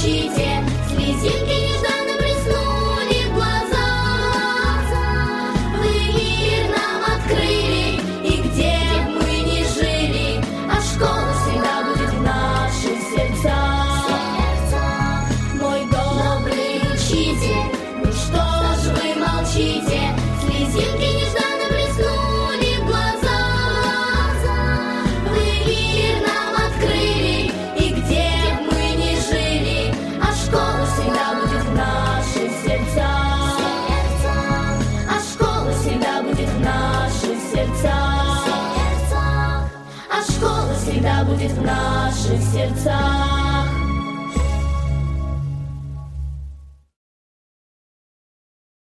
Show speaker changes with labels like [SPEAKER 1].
[SPEAKER 1] молчите, слезинки нежданно блеснули в глазах. Вы мир нам открыли, и где б мы ни жили, а школа всегда будет в наших сердцах. Мой добрый учитель, ну что ж вы молчите, слезинки нежданно блеснули в глазах. Вы мир нам открыли, и где б мы ни жили, а школа всегда будет в наших сердцах. А школа всегда будет в наших сердцах. А школа всегда будет в наших сердцах.